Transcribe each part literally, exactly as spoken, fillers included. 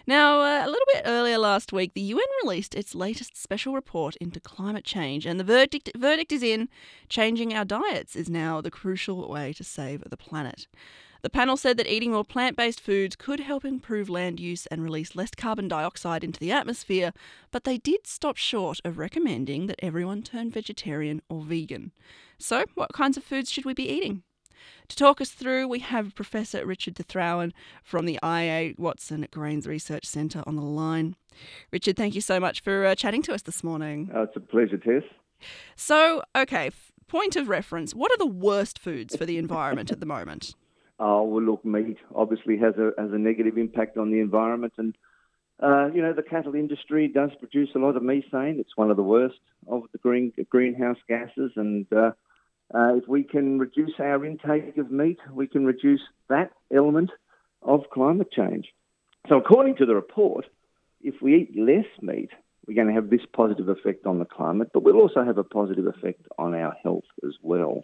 Now, uh, a little bit earlier last week, the U N released its latest special report into climate change, and the verdict, verdict is in: changing our diets is now the crucial way to save the planet. The panel said that eating more plant-based foods could help improve land use and release less carbon dioxide into the atmosphere, but they did stop short of recommending that everyone turn vegetarian or vegan. So, what kinds of foods should we be eating? To talk us through, we have Professor Richard de Throuwen from the I A Watson Grains Research Centre on the line. Richard, thank you so much for uh, chatting to us this morning. Oh, it's a pleasure, Tess. So, okay, f- point of reference, what are the worst foods for the environment at the moment? Oh, well, look, meat obviously has a has a negative impact on the environment, and uh, you know the cattle industry does produce a lot of methane. It's one of the worst of the green greenhouse gases, and uh, uh, if we can reduce our intake of meat, we can reduce that element of climate change. So, according to the report, if we eat less meat, we're going to have this positive effect on the climate, but we'll also have a positive effect on our health as well.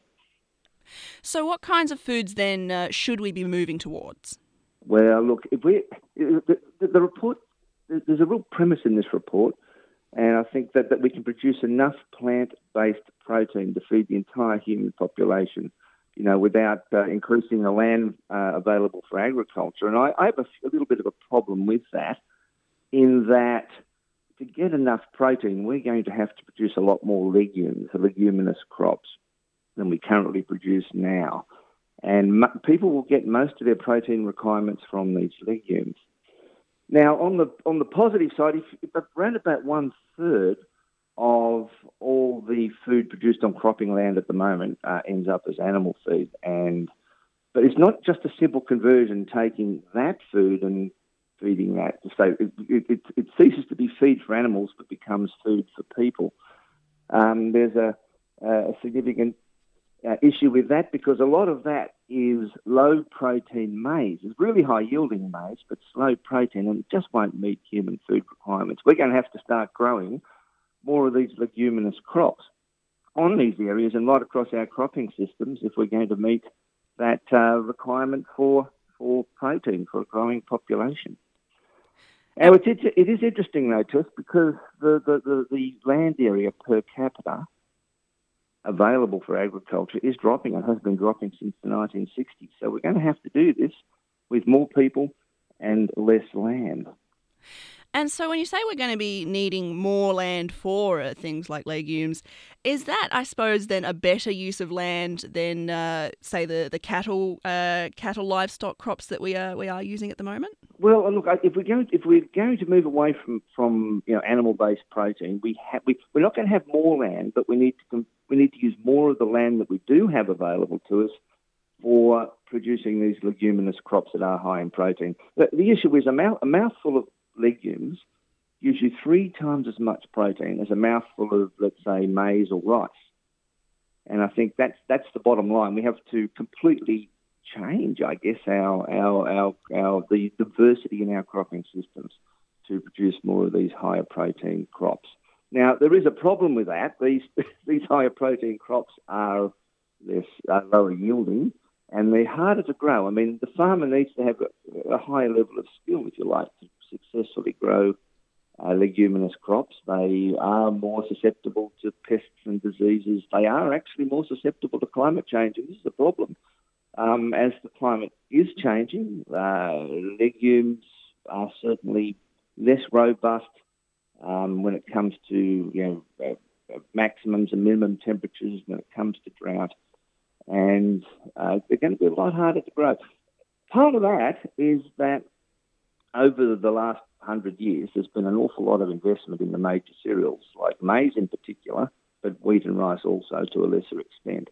So what kinds of foods then uh, should we be moving towards? Well, look, if we the, the, the report, there's a real premise in this report, and I think that, that we can produce enough plant-based protein to feed the entire human population, you know, without uh, increasing the land uh, available for agriculture. And I, I have a, a little bit of a problem with that, in that to get enough protein, we're going to have to produce a lot more legumes, leguminous crops, than we currently produce now. And m- people will get most of their protein requirements from these legumes. Now, on the on the positive side, if, if around about one third of all the food produced on cropping land at the moment uh, ends up as animal feed, and but it's not just a simple conversion, taking that food and feeding that. So it, it, it ceases to be feed for animals, but becomes food for people. Um, there's a, a significant Uh, issue with that, because a lot of that is low protein maize. It's really high yielding maize, but slow protein, and it just won't meet human food requirements. We're going to have to start growing more of these leguminous crops on these areas and right across our cropping systems if we're going to meet that uh, requirement for for protein for a growing population. Now, it's, it's, it is interesting though, Tess, because the, the, the, the land area per capita available for agriculture is dropping and has been dropping since the nineteen sixties. So we're going to have to do this with more people and less land. And so when you say we're going to be needing more land for uh, things like legumes, is that, I suppose, then a better use of land than, uh, say, the the cattle uh, cattle livestock crops that we are we are using at the moment? Well, look, if we're going if we're going to move away from, from you know animal based protein, we have we, we're not going to have more land, but we need to we need to use more of the land that we do have available to us for producing these leguminous crops that are high in protein. The, the issue is a, mouth, a mouthful of legumes gives you three times as much protein as a mouthful of, let's say, maize or rice. And I think that's that's the bottom line. We have to completely change, I guess, our our our, our the diversity in our cropping systems to produce more of these higher protein crops. Now, there is a problem with that. These these higher protein crops are less are lower yielding, and they're harder to grow. I mean, the farmer needs to have a, a higher level of skill, if you like, to successfully grow uh, leguminous crops. They are more susceptible to pests and diseases. They are actually more susceptible to climate change, and this is a problem. Um, as the climate is changing, uh, legumes are certainly less robust um, when it comes to you know uh, maximums and minimum temperatures, when it comes to drought, and uh, they're going to be a lot harder to grow. Part of that is that over the last hundred years, there's been an awful lot of investment in the major cereals, like maize in particular, but wheat and rice also to a lesser extent.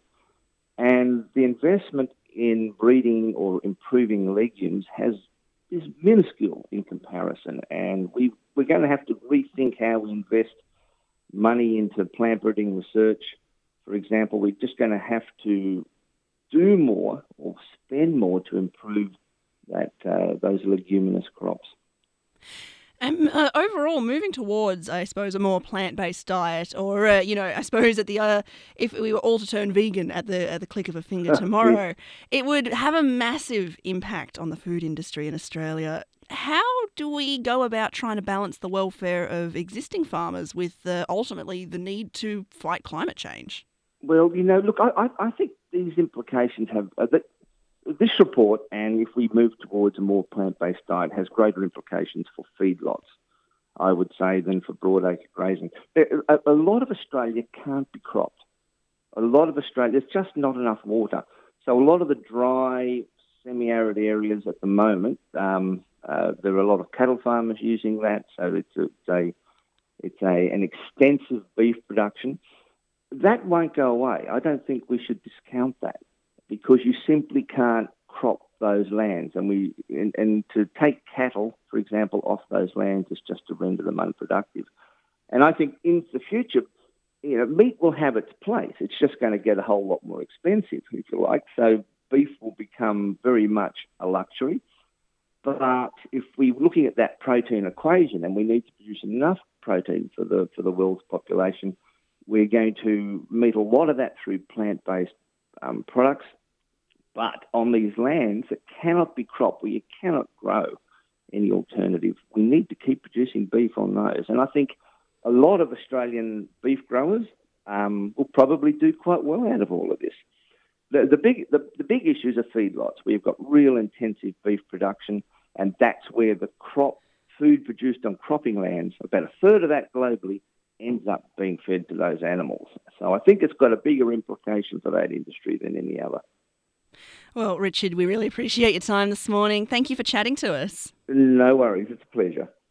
And the investment in breeding or improving legumes has is minuscule in comparison, and we, we're going to have to rethink how we invest money into plant breeding research. For example, we're just going to have to do more or spend more to improve that uh, those leguminous crops. Um, uh, overall, moving towards, I suppose, a more plant-based diet, or uh, you know, I suppose at the uh, if we were all to turn vegan at the at the click of a finger tomorrow, it would have a massive impact on the food industry in Australia. how do we go about trying to balance the welfare of existing farmers with uh, ultimately the need to fight climate change? Well, you know, look, I, I, I think these implications have uh, that this report, and if we move towards a more plant-based diet, has greater implications for feedlots, I would say, than for broadacre grazing. There- A, a lot of Australia can't be cropped. A lot of Australia, there's just not enough water. So a lot of the dry, semi-arid areas at the moment, um, uh, there are a lot of cattle farmers using that. So it's a, it's a it's a an extensive beef production. That won't go away. I don't think we should discount that because you simply can't crop those lands. And we and, and to take cattle, for example, off those lands is just to render them unproductive. And I think in the future, you know, meat will have its place. It's just going to get a whole lot more expensive, if you like. So beef will become very much a luxury. But if we're looking at that protein equation and we need to produce enough protein for the for the world's population, we're going to meet a lot of that through plant-based um, products. But on these lands that cannot be cropped, where you cannot grow any alternative, we need to keep producing beef on those. And I think a lot of Australian beef growers um, will probably do quite well out of all of this. The, the big the, the big issues are feedlots. We've got real intensive beef production, and that's where the crop food produced on cropping lands, about a third of that globally, ends up being fed to those animals. So I think it's got a bigger implication for that industry than any other. Well, Richard, we really appreciate your time this morning. Thank you for chatting to us. No worries, it's a pleasure.